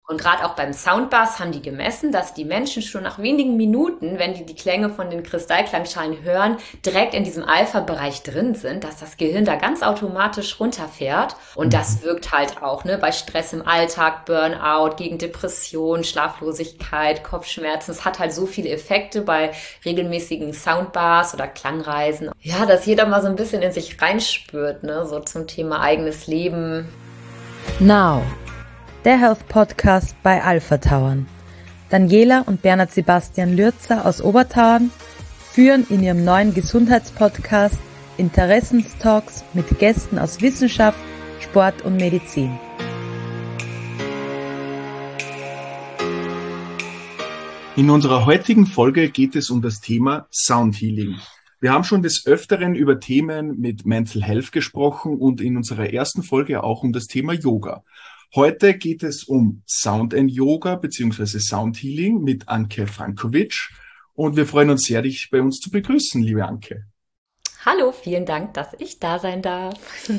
Und gerade auch beim Soundbass haben die gemessen, dass die Menschen schon nach wenigen Minuten, wenn die Klänge von den Kristallklangschalen hören, direkt in diesem Alpha-Bereich drin sind, dass das Gehirn da ganz automatisch runterfährt. Und Mhm. das wirkt halt auch, ne, bei Stress im Alltag, Burnout, gegen Depression, Schlaflosigkeit, Kopfschmerzen. Es hat halt so viele Effekte bei regelmäßigen Soundbars oder Klangreisen. Ja, dass jeder mal so ein bisschen in sich reinspürt, ne, so zum Thema eigenes Leben. Now, der Health Podcast bei Alpha Tauern. Daniela und Bernhard Sebastian Lürzer aus Obertauern führen in ihrem neuen Gesundheitspodcast Interessenstalks mit Gästen aus Wissenschaft, Sport und Medizin. In unserer heutigen Folge geht es um das Thema Sound Healing. Wir haben schon des Öfteren über Themen mit Mental Health gesprochen und in unserer ersten Folge auch um das Thema Yoga. Heute geht es um Sound and Yoga bzw. Sound Healing mit Anke Frankovic und wir freuen uns sehr, dich bei uns zu begrüßen, liebe Anke. Hallo, vielen Dank, dass ich da sein darf.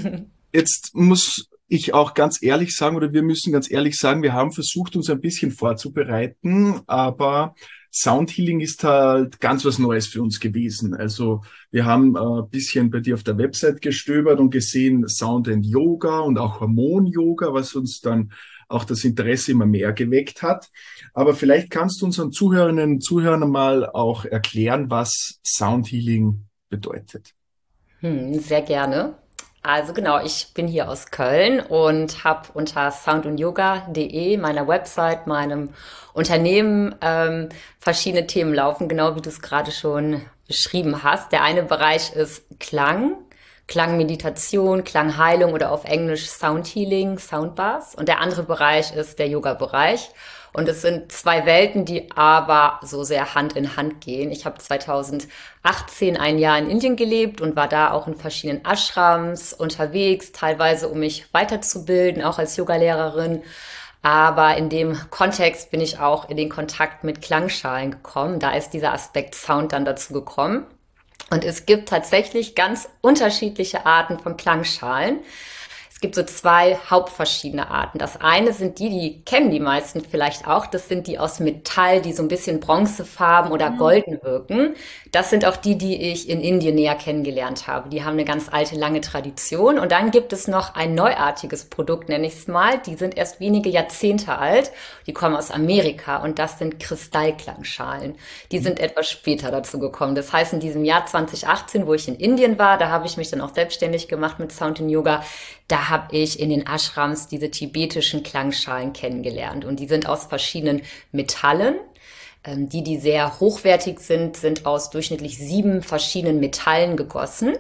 Jetzt muss ich auch ganz ehrlich sagen, oder wir müssen ganz ehrlich sagen, wir haben versucht, uns ein bisschen vorzubereiten, aber Sound Healing ist halt ganz was Neues für uns gewesen. Also wir haben ein bisschen bei dir auf der Website gestöbert und gesehen Sound and Yoga und auch Hormon-Yoga, was uns dann auch das Interesse immer mehr geweckt hat. Aber vielleicht kannst du unseren Zuhörerinnen und Zuhörern mal auch erklären, was Sound Healing bedeutet. Sehr gerne. Also genau, ich bin hier aus Köln und habe unter soundundyoga.de, meiner Website, meinem Unternehmen, verschiedene Themen laufen, genau wie du es gerade schon beschrieben hast. Der eine Bereich ist Klang, Klangmeditation, Klangheilung oder auf Englisch Sound Healing, Soundbaths. Und der andere Bereich ist der Yoga-Bereich. Und es sind zwei Welten, die aber so sehr Hand in Hand gehen. Ich habe 2018 ein Jahr in Indien gelebt und war da auch in verschiedenen Ashrams unterwegs, teilweise um mich weiterzubilden, auch als Yogalehrerin. Aber in dem Kontext bin ich auch in den Kontakt mit Klangschalen gekommen. Da ist dieser Aspekt Sound dann dazu gekommen. Und es gibt tatsächlich ganz unterschiedliche Arten von Klangschalen. Es gibt so zwei hauptverschiedene Arten. Das eine sind die kennen die meisten vielleicht auch. Das sind die aus Metall, die so ein bisschen bronzefarben oder golden wirken. Das sind auch die ich in Indien näher kennengelernt habe. Die haben eine ganz alte, lange Tradition. Und dann gibt es noch ein neuartiges Produkt, nenne ich es mal. Die sind erst wenige Jahrzehnte alt. Die kommen aus Amerika und das sind Kristallklangschalen. Die sind etwas später dazu gekommen. Das heißt, in diesem Jahr 2018, wo ich in Indien war, da habe ich mich dann auch selbstständig gemacht mit Sound in Yoga. Da habe ich in den Ashrams diese tibetischen Klangschalen kennengelernt. Und die sind aus verschiedenen Metallen. Die sehr hochwertig sind, sind aus durchschnittlich 7 verschiedenen Metallen gegossen.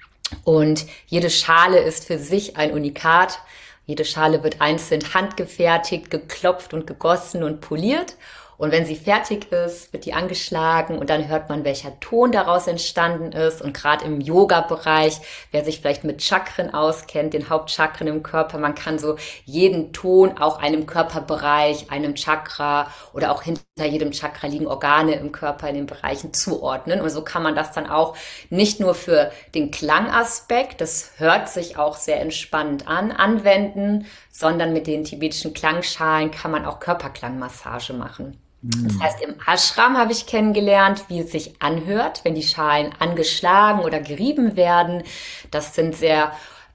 Und jede Schale ist für sich ein Unikat. Jede Schale wird einzeln handgefertigt, geklopft und gegossen und poliert. Und wenn sie fertig ist, wird die angeschlagen und dann hört man, welcher Ton daraus entstanden ist. Und gerade im Yoga-Bereich, wer sich vielleicht mit Chakren auskennt, den Hauptchakren im Körper, man kann so jeden Ton auch einem Körperbereich, einem Chakra oder auch hinter jedem Chakra liegen Organe im Körper in den Bereichen zuordnen. Und so kann man das dann auch nicht nur für den Klangaspekt, das hört sich auch sehr entspannend an, anwenden, sondern mit den tibetischen Klangschalen kann man auch Körperklangmassage machen. Das Hm. heißt, im Ashram habe ich kennengelernt, wie es sich anhört, wenn die Schalen angeschlagen oder gerieben werden. Das sind sehr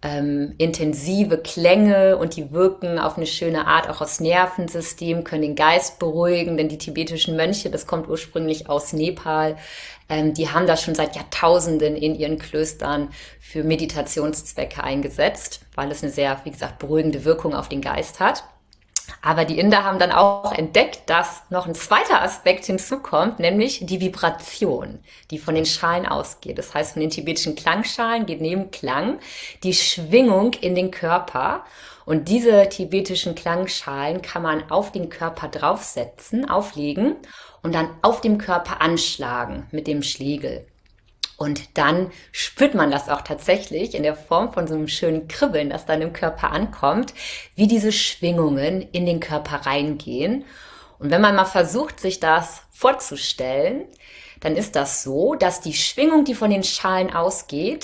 intensive Klänge und die wirken auf eine schöne Art auch aufs Nervensystem, können den Geist beruhigen, denn die tibetischen Mönche, das kommt ursprünglich aus Nepal, die haben das schon seit Jahrtausenden in ihren Klöstern für Meditationszwecke eingesetzt, weil es eine sehr, wie gesagt, beruhigende Wirkung auf den Geist hat. Aber die Inder haben dann auch entdeckt, dass noch ein zweiter Aspekt hinzukommt, nämlich die Vibration, die von den Schalen ausgeht. Das heißt, von den tibetischen Klangschalen geht neben Klang die Schwingung in den Körper. Und diese tibetischen Klangschalen kann man auf den Körper draufsetzen, auflegen und dann auf dem Körper anschlagen mit dem Schlegel. Und dann spürt man das auch tatsächlich in der Form von so einem schönen Kribbeln, das dann im Körper ankommt, wie diese Schwingungen in den Körper reingehen. Und wenn man mal versucht, sich das vorzustellen, dann ist das so, dass die Schwingung, die von den Schalen ausgeht,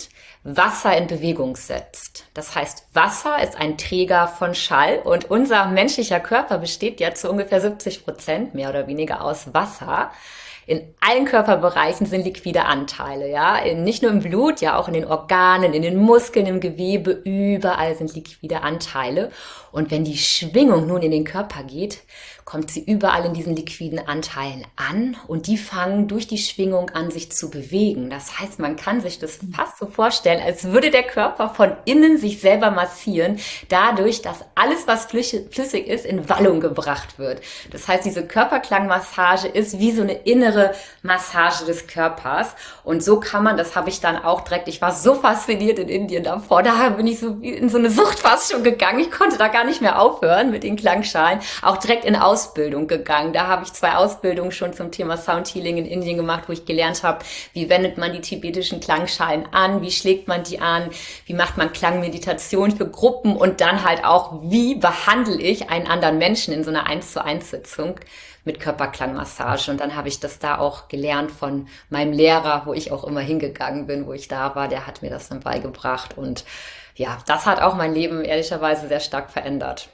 Wasser in Bewegung setzt. Das heißt, Wasser ist ein Träger von Schall und unser menschlicher Körper besteht ja zu ungefähr 70% mehr oder weniger aus Wasser. In allen Körperbereichen sind liquide Anteile, ja. Nicht nur im Blut, ja auch in den Organen, in den Muskeln, im Gewebe, überall sind liquide Anteile. Und wenn die Schwingung nun in den Körper geht, kommt sie überall in diesen liquiden Anteilen an und die fangen durch die Schwingung an, sich zu bewegen. Das heißt, man kann sich das fast so vorstellen, als würde der Körper von innen sich selber massieren, dadurch, dass alles, was flüssig ist, in Wallung gebracht wird. Das heißt, diese Körperklangmassage ist wie so eine innere Massage des Körpers. Und so kann man, das habe ich dann auch direkt, ich war so fasziniert in Indien davor, da bin ich so wie in so eine Sucht fast schon gegangen. Ich konnte da gar nicht mehr aufhören mit den Klangschalen. Auch direkt in Ausbildung gegangen. Da habe ich 2 Ausbildungen schon zum Thema Sound Healing in Indien gemacht, wo ich gelernt habe, wie wendet man die tibetischen Klangschalen an, wie schlägt man die an, wie macht man Klangmeditation für Gruppen und dann halt auch, wie behandle ich einen anderen Menschen in so einer 1:1 Sitzung mit Körperklangmassage. Und dann habe ich das da auch gelernt von meinem Lehrer, wo ich auch immer hingegangen bin, wo ich da war. Der hat mir das dann beigebracht. Und ja, das hat auch mein Leben ehrlicherweise sehr stark verändert.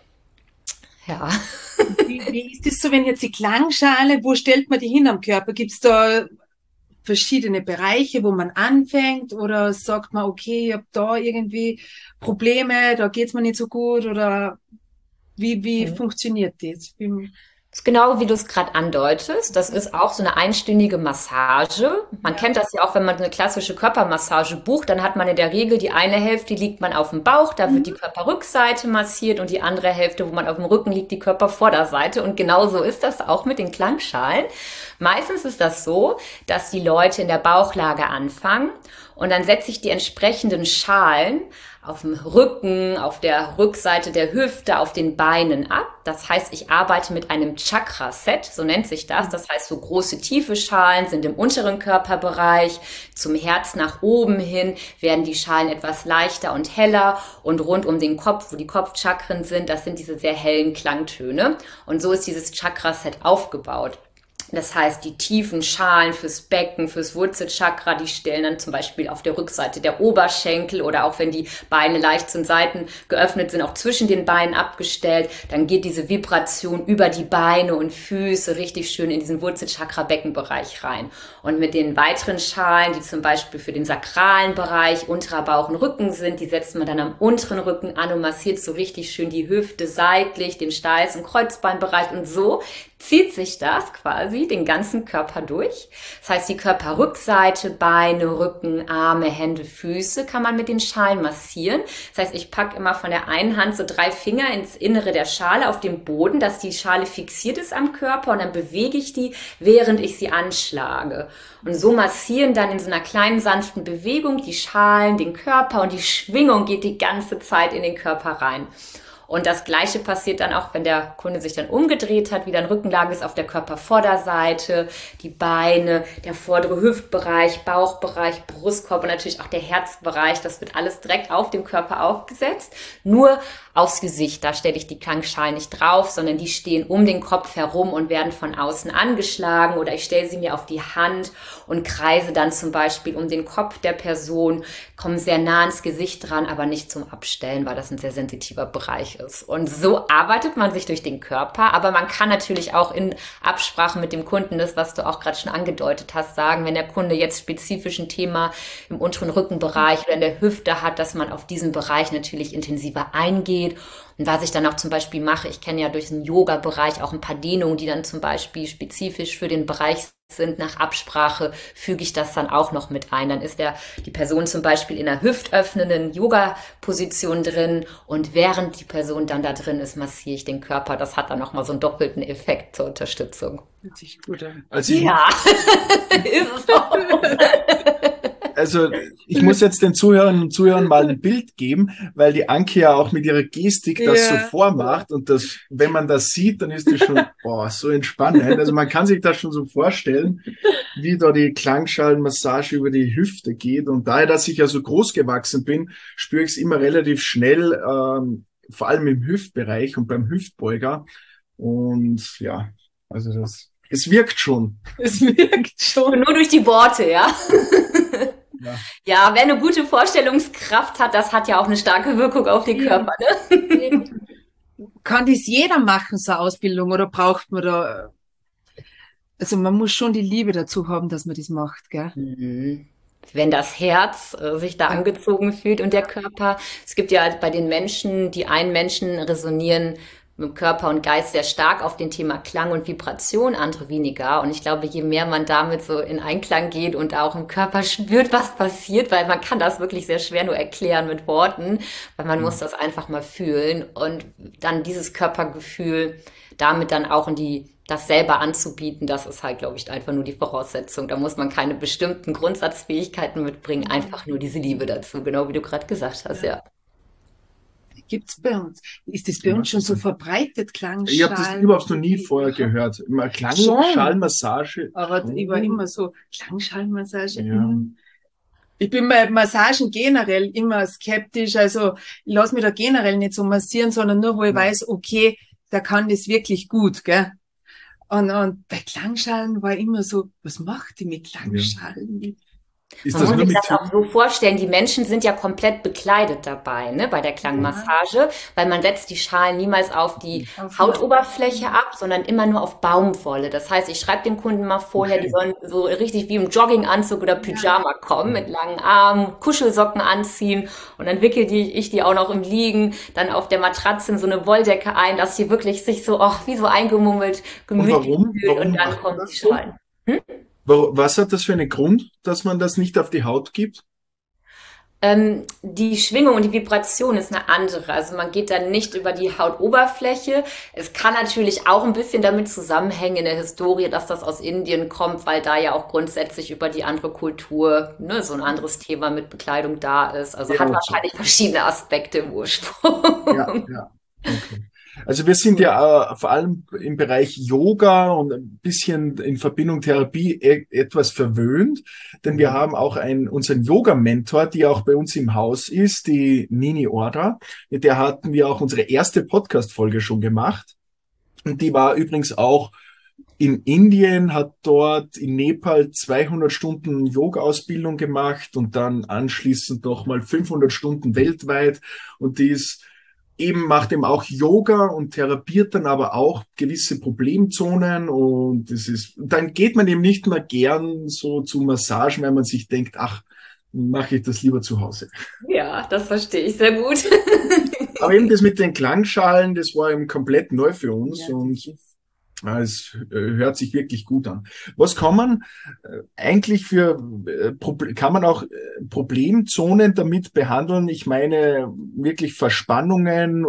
Ja. Wie ist es so, wenn jetzt die Klangschale, wo stellt man die hin am Körper? Gibt es da verschiedene Bereiche, wo man anfängt? Oder sagt man, okay, ich habe da irgendwie Probleme, da geht's mir nicht so gut? Oder wie funktioniert das? Das ist genau wie du es gerade andeutest. Das ist auch so eine einstündige Massage. Man kennt das ja auch, wenn man eine klassische Körpermassage bucht, dann hat man in der Regel die eine Hälfte, liegt man auf dem Bauch, da wird die Körperrückseite massiert und die andere Hälfte, wo man auf dem Rücken liegt, die Körpervorderseite. Und genau so ist das auch mit den Klangschalen. Meistens ist das so, dass die Leute in der Bauchlage anfangen und dann setze ich die entsprechenden Schalen auf dem Rücken, auf der Rückseite der Hüfte, auf den Beinen ab. Das heißt, ich arbeite mit einem Chakra-Set, so nennt sich das. Das heißt, so große, tiefe Schalen sind im unteren Körperbereich. Zum Herz nach oben hin werden die Schalen etwas leichter und heller. Und rund um den Kopf, wo die Kopfchakren sind, das sind diese sehr hellen Klangtöne. Und so ist dieses Chakra-Set aufgebaut. Das heißt, die tiefen Schalen fürs Becken, fürs Wurzelchakra, die stellen dann zum Beispiel auf der Rückseite der Oberschenkel oder auch wenn die Beine leicht zu den Seiten geöffnet sind, auch zwischen den Beinen abgestellt. Dann geht diese Vibration über die Beine und Füße richtig schön in diesen Wurzelchakra-Beckenbereich rein. Und mit den weiteren Schalen, die zum Beispiel für den sakralen Bereich, unterer Bauch und Rücken sind, die setzt man dann am unteren Rücken an und massiert so richtig schön die Hüfte seitlich, den Steiß- und Kreuzbeinbereich und so zieht sich das quasi den ganzen Körper durch. Das heißt, die Körperrückseite, Beine, Rücken, Arme, Hände, Füße kann man mit den Schalen massieren. Das heißt, ich packe immer von der einen Hand so 3 Finger ins Innere der Schale auf dem Boden, dass die Schale fixiert ist am Körper und dann bewege ich die, während ich sie anschlage. Und so massieren dann in so einer kleinen sanften Bewegung die Schalen, den Körper und die Schwingung geht die ganze Zeit in den Körper rein. Und das Gleiche passiert dann auch, wenn der Kunde sich dann umgedreht hat, wieder in Rückenlage ist auf der Körpervorderseite, die Beine, der vordere Hüftbereich, Bauchbereich, Brustkorb und natürlich auch der Herzbereich. Das wird alles direkt auf dem Körper aufgesetzt. Nur aufs Gesicht, da stelle ich die Klangschalen nicht drauf, sondern die stehen um den Kopf herum und werden von außen angeschlagen oder ich stelle sie mir auf die Hand und kreise dann zum Beispiel um den Kopf der Person, komme sehr nah ans Gesicht dran, aber nicht zum Abstellen, weil das ein sehr sensitiver Bereich ist. Und so arbeitet man sich durch den Körper, aber man kann natürlich auch in Absprache mit dem Kunden, das, was du auch gerade schon angedeutet hast, sagen, wenn der Kunde jetzt spezifisch ein Thema im unteren Rückenbereich oder in der Hüfte hat, dass man auf diesen Bereich natürlich intensiver eingeht. Und was ich dann auch zum Beispiel mache, ich kenne ja durch den Yoga-Bereich auch ein paar Dehnungen, die dann zum Beispiel spezifisch für den Bereich sind. Nach Absprache füge ich das dann auch noch mit ein. Dann ist die Person zum Beispiel in einer hüftöffnenden Yoga-Position drin und während die Person dann da drin ist, massiere ich den Körper. Das hat dann nochmal so einen doppelten Effekt zur Unterstützung. Hört sich gut an. Ja, ist es auch. Also ich muss jetzt den Zuhörern und Zuhörern mal ein Bild geben, weil die Anke ja auch mit ihrer Gestik das so vormacht und das, wenn man das sieht, dann ist das schon so entspannend. Also man kann sich das schon so vorstellen, wie da die Klangschalenmassage über die Hüfte geht. Und daher, dass ich ja so groß gewachsen bin, spüre ich es immer relativ schnell, vor allem im Hüftbereich und beim Hüftbeuger. Und ja, also es wirkt schon. Es wirkt schon. Nur durch die Worte, ja. Ja. Ja, wer eine gute Vorstellungskraft hat, das hat ja auch eine starke Wirkung auf den Eben, Körper, ne? eben. Kann das jeder machen, so eine Ausbildung, oder braucht man da, also man muss schon die Liebe dazu haben, dass man das macht, gell? Mhm. Wenn das Herz sich da Ja, angezogen fühlt und der Körper. Es gibt ja bei den Menschen, die einen Menschen resonieren mit Körper und Geist sehr stark auf dem Thema Klang und Vibration, andere weniger. Und ich glaube, je mehr man damit so in Einklang geht und auch im Körper spürt, was passiert, weil man kann das wirklich sehr schwer nur erklären mit Worten, weil man muss das einfach mal fühlen und dann dieses Körpergefühl damit dann auch in das selber anzubieten, das ist halt, glaube ich, einfach nur die Voraussetzung. Da muss man keine bestimmten Grundsatzfähigkeiten mitbringen, einfach nur diese Liebe dazu, genau wie du gerade gesagt hast, ja. ja. Gibt's bei uns. Ist das bei Ja, uns schon so verbreitet, ich habe das Klangschalen? überhaupt noch nie vorher gehört. Immer Schon, Klangschallmassage aber ich war schon. immer so, Klangschallmassage, Ja, Ich bin bei Massagen generell immer skeptisch. Also ich lasse mich da generell nicht so massieren, sondern nur, wo ich ja, weiß, okay, der kann das wirklich gut, gell? Und bei Klangschalen war immer so, was macht die mit ja. Klangschalen? Ist Man das muss nur sich mit das auch Tönen? so vorstellen, die Menschen sind ja komplett bekleidet dabei, ne, bei der Ja, Klangmassage, weil man setzt die Schalen niemals auf die auf Hautoberfläche ab, sondern immer nur auf Baumwolle. Das heißt, ich schreibe dem Kunden mal vorher, die Okay. sollen so richtig wie im Jogginganzug oder ja, Pyjama kommen, mit langen Armen, Kuschelsocken anziehen und dann wickel ich die auch noch im Liegen dann auf der Matratze in so eine Wolldecke ein, dass die wirklich sich so, ach, wie so eingemummelt, Und gemütlich warum? fühlen und Warum dann macht man kommen die das so? Schalen. Hm? Was hat das für einen Grund, dass man das nicht auf die Haut gibt? Die Schwingung und die Vibration ist eine andere. Also man geht dann nicht über die Hautoberfläche. Es kann natürlich auch ein bisschen damit zusammenhängen in der Historie, dass das aus Indien kommt, weil da ja auch grundsätzlich über die andere Kultur, ne, so ein anderes Thema mit Bekleidung da ist. Also Ja, hat okay. wahrscheinlich verschiedene Aspekte im Ja, Ursprung. ja. Okay. Also wir sind cool. ja vor allem im Bereich Yoga und ein bisschen in Verbindung Therapie etwas verwöhnt, denn wir haben auch unseren Yoga-Mentor, die auch bei uns im Haus ist, die Nini Orda. Mit der hatten wir auch unsere erste Podcast-Folge schon gemacht. Und die war übrigens auch in Indien, hat dort in Nepal 200 Stunden Yoga-Ausbildung gemacht und dann anschließend nochmal 500 Stunden weltweit. Und die ist eben macht eben auch Yoga und therapiert dann aber auch gewisse Problemzonen und dann geht man eben nicht mehr gern so zu Massagen, weil man sich denkt, ach, mache ich das lieber zu Hause. Ja, das verstehe ich sehr gut. Aber eben das mit den Klangschalen, das war eben komplett neu für uns Ja, und das ist, es hört sich wirklich gut an. Was kann man eigentlich kann man auch Problemzonen damit behandeln? Ich meine, wirklich Verspannungen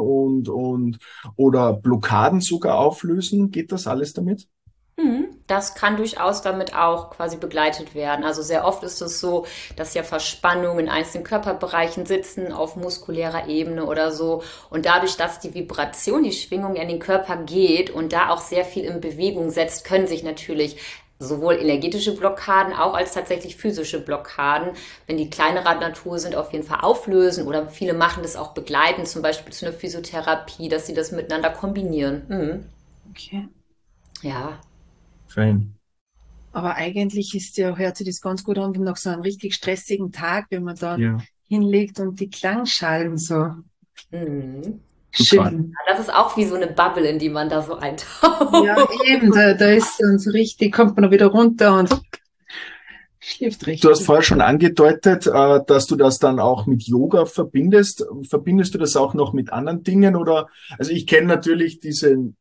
oder Blockaden sogar auflösen. Geht das alles damit? Das kann durchaus damit auch quasi begleitet werden. Also sehr oft ist es so, dass ja Verspannungen in einzelnen Körperbereichen sitzen, auf muskulärer Ebene oder so. Und dadurch, dass die Vibration, die Schwingung in den Körper geht und da auch sehr viel in Bewegung setzt, können sich natürlich sowohl energetische Blockaden auch als tatsächlich physische Blockaden, wenn die kleinerer Natur sind, auf jeden Fall auflösen. Oder viele machen das auch begleitend, zum Beispiel zu einer Physiotherapie, dass sie das miteinander kombinieren. okay. Ja. Fein. Aber eigentlich hört sich das ganz gut an, nach so einem richtig stressigen Tag, wenn man da Ja, hinlegt und die Klangschalen so Mhm. total. schön. Das ist auch wie so eine Bubble, in die man da so Ja, eintaucht. eben, da ist dann so richtig, kommt man da wieder runter und schläft Du hast richtig. vorher schon angedeutet, dass du das dann auch mit Yoga verbindest. Verbindest du das auch noch mit anderen Dingen oder? Also ich kenne natürlich diesen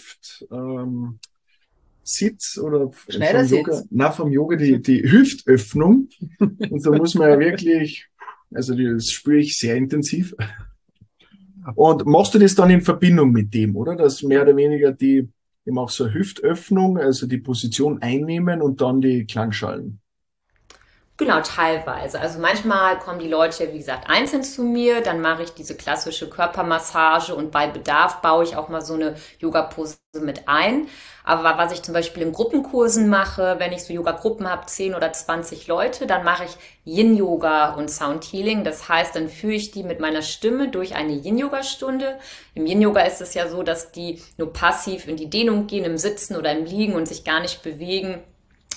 Sitz oder vom Yoga, Schneidersitz. vom Yoga die Hüftöffnung. Und da muss man ja wirklich, also das spüre ich sehr intensiv. Und machst du das dann in Verbindung mit dem, oder? Dass mehr oder weniger die eben auch so eine Hüftöffnung, also die Position einnehmen und dann die Klangschalen. Genau, teilweise. Also manchmal kommen die Leute, wie gesagt, einzeln zu mir, dann mache ich diese klassische Körpermassage und bei Bedarf baue ich auch mal so eine Yoga-Pose mit ein. Aber was ich zum Beispiel in Gruppenkursen mache, wenn ich so Yoga-Gruppen habe, 10 oder 20 Leute, dann mache ich Yin-Yoga und Sound-Healing. Das heißt, dann führe ich die mit meiner Stimme durch eine Yin-Yoga-Stunde. Im Yin-Yoga ist es ja so, dass die nur passiv in die Dehnung gehen, im Sitzen oder im Liegen und sich gar nicht bewegen.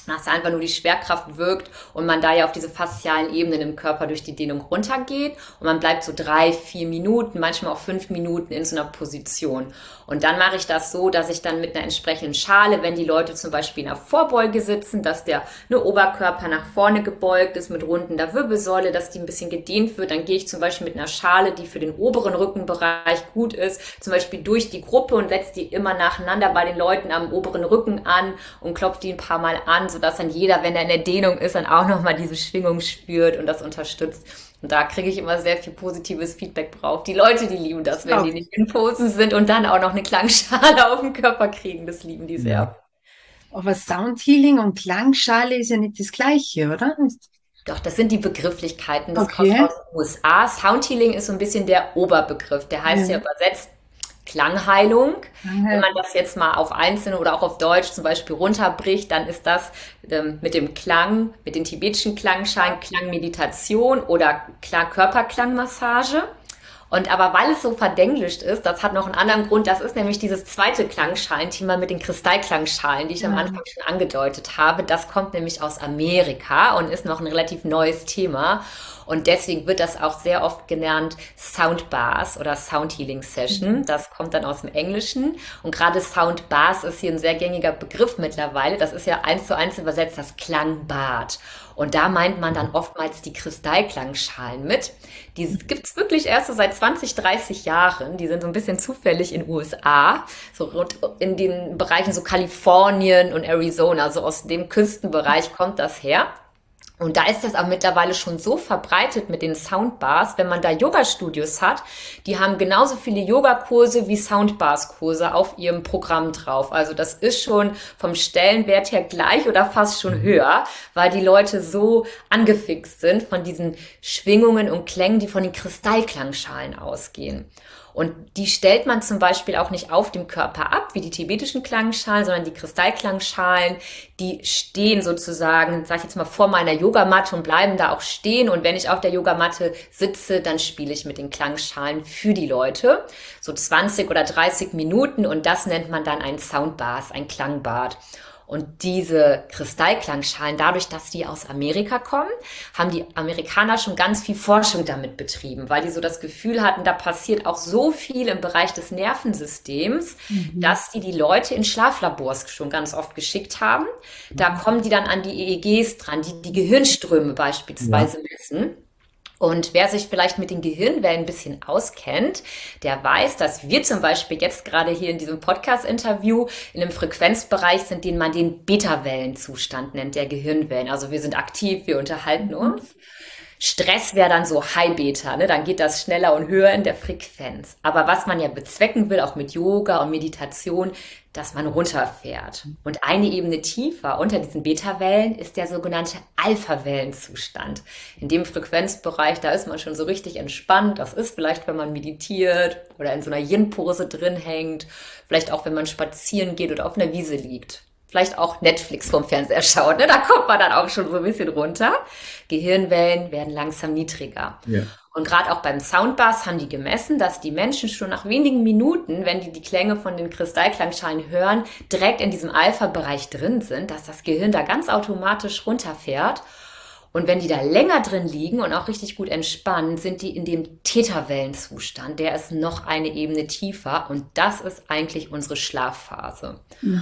dass einfach nur die Schwerkraft wirkt und man da ja auf diese faszialen Ebenen im Körper durch die Dehnung runtergeht und man bleibt so 3, 4 Minuten, manchmal auch 5 Minuten in so einer Position. Und dann mache ich das so, dass ich dann mit einer entsprechenden Schale, wenn die Leute zum Beispiel in der Vorbeuge sitzen, dass der Oberkörper nach vorne gebeugt ist mit rundender Wirbelsäule, dass die ein bisschen gedehnt wird, dann gehe ich zum Beispiel mit einer Schale, die für den oberen Rückenbereich gut ist, zum Beispiel durch die Gruppe und setze die immer nacheinander bei den Leuten am oberen Rücken an und klopfe die ein paar Mal an, sodass dann jeder, wenn er in der Dehnung ist, dann auch nochmal diese Schwingung spürt und das unterstützt. Und da kriege ich immer sehr viel positives Feedback drauf. Die Leute, die lieben das, wenn die nicht in Posen sind und dann auch noch eine Klangschale auf den Körper kriegen. Das lieben die sehr. Aber Soundhealing und Klangschale ist ja nicht das Gleiche, oder? Doch, das sind die Begrifflichkeiten. Das kommt aus den USA. Soundhealing ist so ein bisschen der Oberbegriff. Der heißt ja übersetzt Klangheilung. Wenn man das jetzt mal auf einzelne oder auch auf Deutsch zum Beispiel runterbricht, dann ist das mit dem Klang, mit den tibetischen Klangschalen, Klangmeditation oder Körperklangmassage. Und aber weil es so verdenglischt ist, das hat noch einen anderen Grund, das ist nämlich dieses zweite Klangschalenthema mit den Kristallklangschalen, die ich am Anfang schon angedeutet habe. Das kommt nämlich aus Amerika und ist noch ein relativ neues Thema. Und deswegen wird das auch sehr oft genannt Soundbath oder Soundhealing Session. Das kommt dann aus dem Englischen. Und gerade Soundbath ist hier ein sehr gängiger Begriff mittlerweile. Das ist ja 1:1 übersetzt das Klangbad. Und da meint man dann oftmals die Kristallklangschalen mit. Die gibt's wirklich erst so seit 20, 30 Jahren. Die sind so ein bisschen zufällig in USA, so rund in den Bereichen so Kalifornien und Arizona, so aus dem Küstenbereich kommt das her. Und da ist das auch mittlerweile schon so verbreitet mit den Soundbars, wenn man da Yoga-Studios hat, die haben genauso viele Yogakurse wie Soundbars-Kurse auf ihrem Programm drauf. Also das ist schon vom Stellenwert her gleich oder fast schon höher, weil die Leute so angefixt sind von diesen Schwingungen und Klängen, die von den Kristallklangschalen ausgehen. Und die stellt man zum Beispiel auch nicht auf dem Körper ab, wie die tibetischen Klangschalen, sondern die Kristallklangschalen, die stehen sozusagen, sag ich jetzt mal, vor meiner Yogamatte und bleiben da auch stehen. Und wenn ich auf der Yogamatte sitze, dann spiele ich mit den Klangschalen für die Leute. So 20 oder 30 Minuten und das nennt man dann ein Soundbath, ein Klangbad. Und diese Kristallklangschalen, dadurch, dass die aus Amerika kommen, haben die Amerikaner schon ganz viel Forschung damit betrieben, weil die so das Gefühl hatten, da passiert auch so viel im Bereich des Nervensystems, dass die Leute in Schlaflabors schon ganz oft geschickt haben. Da kommen die dann an die EEGs dran, die die Gehirnströme beispielsweise messen. Und wer sich vielleicht mit den Gehirnwellen ein bisschen auskennt, der weiß, dass wir zum Beispiel jetzt gerade hier in diesem Podcast-Interview in einem Frequenzbereich sind, den man den Beta-Wellenzustand nennt, der Gehirnwellen. Also wir sind aktiv, wir unterhalten uns. Stress wäre dann so High-Beta, ne? Dann geht das schneller und höher in der Frequenz. Aber was man ja bezwecken will, auch mit Yoga und Meditation, dass man runterfährt. Und eine Ebene tiefer unter diesen Beta-Wellen ist der sogenannte Alpha-Wellenzustand. In dem Frequenzbereich, da ist man schon so richtig entspannt. Das ist vielleicht, wenn man meditiert oder in so einer Yin-Pose drin hängt. Vielleicht auch, wenn man spazieren geht oder auf einer Wiese liegt. Vielleicht auch Netflix vom Fernseher schaut, ne? Da kommt man dann auch schon so ein bisschen runter. Gehirnwellen werden langsam niedriger. Ja. Und gerade auch beim Soundbass haben die gemessen, dass die Menschen schon nach wenigen Minuten, wenn die Klänge von den Kristallklangschalen hören, direkt in diesem Alpha-Bereich drin sind, dass das Gehirn da ganz automatisch runterfährt. Und wenn die da länger drin liegen und auch richtig gut entspannen, sind die in dem Theta-Wellenzustand. Der ist noch eine Ebene tiefer und das ist eigentlich unsere Schlafphase.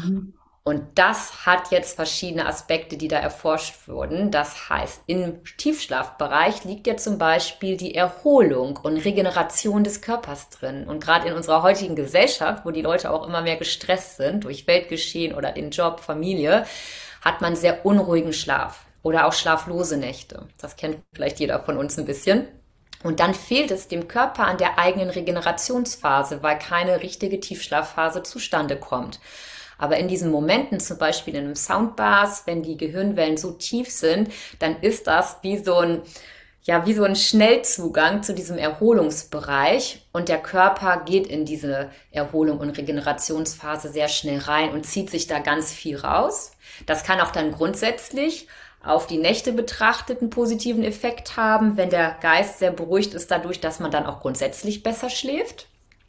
Und das hat jetzt verschiedene Aspekte, die da erforscht wurden. Das heißt, im Tiefschlafbereich liegt ja zum Beispiel die Erholung und Regeneration des Körpers drin. Und gerade in unserer heutigen Gesellschaft, wo die Leute auch immer mehr gestresst sind durch Weltgeschehen oder den Job, Familie, hat man sehr unruhigen Schlaf oder auch schlaflose Nächte. Das kennt vielleicht jeder von uns ein bisschen. Und dann fehlt es dem Körper an der eigenen Regenerationsphase, weil keine richtige Tiefschlafphase zustande kommt. Aber in diesen Momenten, zum Beispiel in einem Soundbath, wenn die Gehirnwellen so tief sind, dann ist das wie so ein Schnellzugang zu diesem Erholungsbereich. Und der Körper geht in diese Erholung und Regenerationsphase sehr schnell rein und zieht sich da ganz viel raus. Das kann auch dann grundsätzlich auf die Nächte betrachtet einen positiven Effekt haben, wenn der Geist sehr beruhigt ist dadurch, dass man dann auch grundsätzlich besser schläft.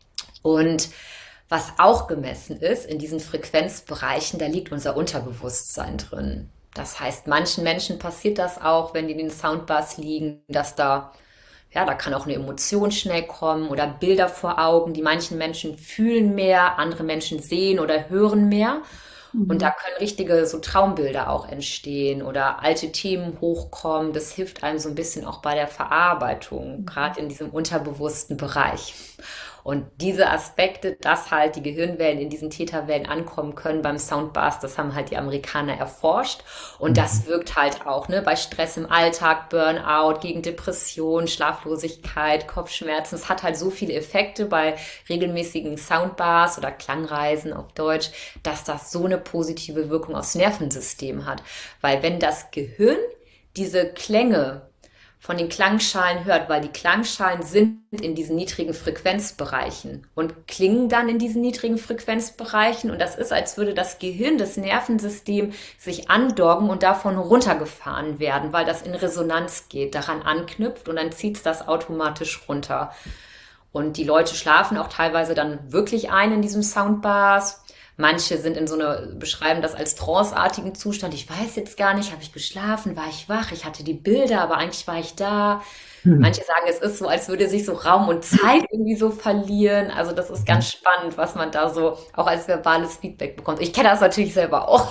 Und was auch gemessen ist in diesen Frequenzbereichen, da liegt unser Unterbewusstsein drin. Das heißt, manchen Menschen passiert das auch, wenn die in den Soundbars liegen, dass da kann auch eine Emotion schnell kommen oder Bilder vor Augen. Die manchen Menschen fühlen mehr, andere Menschen sehen oder hören mehr. Und da Mhm. können richtige so Traumbilder auch entstehen oder alte Themen hochkommen. Das hilft einem so ein bisschen auch bei der Verarbeitung, Mhm. gerade in diesem unterbewussten Bereich. Und diese Aspekte, dass halt die Gehirnwellen in diesen Theta-Wellen ankommen können beim Soundbath, das haben halt die Amerikaner erforscht. Und das Mhm. wirkt halt auch, ne, bei Stress im Alltag, Burnout, gegen Depression, Schlaflosigkeit, Kopfschmerzen. Es hat halt so viele Effekte bei regelmäßigen Soundbaths oder Klangreisen auf Deutsch, dass das so eine positive Wirkung aufs Nervensystem hat. Weil wenn das Gehirn diese Klänge von den Klangschalen hört, weil die Klangschalen sind in diesen niedrigen Frequenzbereichen und klingen dann in diesen niedrigen Frequenzbereichen und das ist, als würde das Gehirn, das Nervensystem sich andocken und davon runtergefahren werden, weil das in Resonanz geht, daran anknüpft und dann zieht es das automatisch runter. Und die Leute schlafen auch teilweise dann wirklich ein in diesem Soundbars. Manche sind in so eine, beschreiben das als tranceartigen Zustand. Ich weiß jetzt gar nicht, habe ich geschlafen, war ich wach, ich hatte die Bilder, aber eigentlich war ich da. Mhm. Manche sagen, es ist so, als würde sich so Raum und Zeit irgendwie so verlieren. Also das ist ganz spannend, was man da so auch als verbales Feedback bekommt. Ich kenne das natürlich selber auch.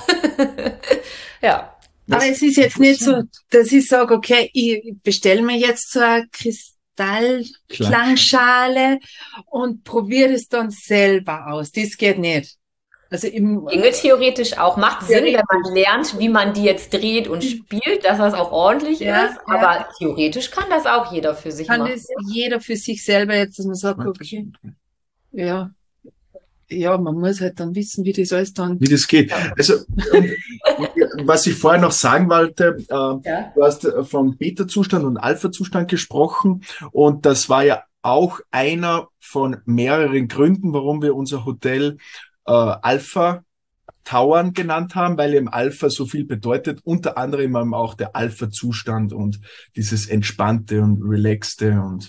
Ja. Aber Das es ist jetzt nicht so, dass ich sage, okay, ich bestelle mir jetzt so eine klar. Kristallklangschale und probiere es dann selber aus. Das geht nicht. Also im Ginge theoretisch auch. Macht Sinn, wenn theoretisch. man lernt, wie man die jetzt dreht und spielt, dass das auch ordentlich ist. Ja, ja. Aber theoretisch kann das auch jeder für sich Kann machen. das jeder für sich selber jetzt, dass man sagt, okay, ja, ja, man muss halt dann wissen, wie das alles dann. Wie das geht. Ja. Also, was ich vorher noch sagen wollte, Ja. du hast vom Beta-Zustand und Alpha-Zustand gesprochen und das war ja auch einer von mehreren Gründen, warum wir unser Hotel Alpha Towern genannt haben, weil eben Alpha so viel bedeutet, unter anderem eben auch der Alpha-Zustand und dieses Entspannte und Relaxte und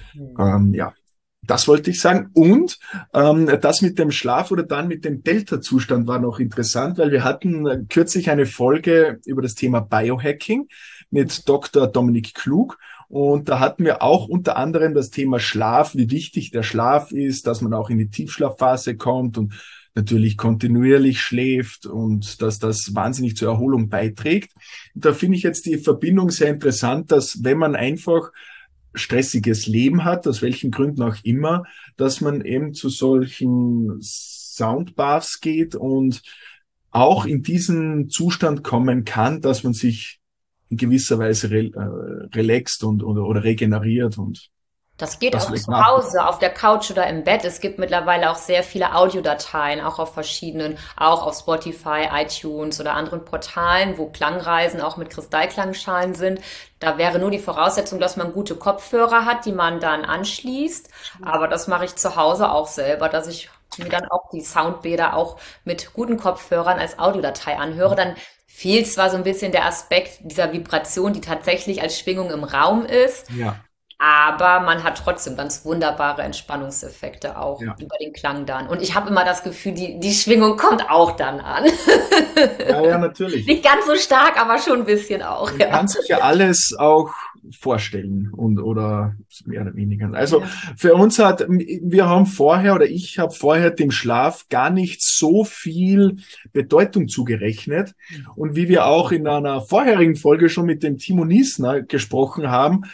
ja, das wollte ich sagen. Und das mit dem Schlaf oder dann mit dem Delta-Zustand war noch interessant, weil wir hatten kürzlich eine Folge über das Thema Biohacking mit Dr. Dominik Klug. Und da hatten wir auch unter anderem das Thema Schlaf, wie wichtig der Schlaf ist, dass man auch in die Tiefschlafphase kommt und natürlich kontinuierlich schläft und dass das wahnsinnig zur Erholung beiträgt. Und da finde ich jetzt die Verbindung sehr interessant, dass wenn man einfach stressiges Leben hat, aus welchen Gründen auch immer, dass man eben zu solchen Soundbaths geht und auch in diesen Zustand kommen kann, dass man sich in gewisser Weise relaxt und oder regeneriert und Das geht das auch vielleicht zu nach. Hause, auf der Couch oder im Bett. Es gibt mittlerweile auch sehr viele Audiodateien, auch auf verschiedenen, auch auf Spotify, iTunes oder anderen Portalen, wo Klangreisen auch mit Kristallklangschalen sind. Da wäre nur die Voraussetzung, dass man gute Kopfhörer hat, die man dann anschließt. Aber das mache ich zu Hause auch selber, dass ich mir dann auch die Soundbäder auch mit guten Kopfhörern als Audiodatei anhöre. Dann fehlt zwar so ein bisschen der Aspekt dieser Vibration, die tatsächlich als Schwingung im Raum ist, Ja, aber man hat trotzdem ganz wunderbare Entspannungseffekte auch ja. über den Klang dann. Und ich habe immer das Gefühl, die Schwingung kommt auch dann an. Ja, ja, natürlich. Nicht ganz so stark, aber schon ein bisschen auch, Man ja. kann sich ja alles auch vorstellen und oder mehr oder weniger. Also Ja. für uns wir haben vorher oder ich habe vorher dem Schlaf gar nicht so viel Bedeutung zugerechnet. Und wie wir auch in einer vorherigen Folge schon mit dem Timo Niesner gesprochen haben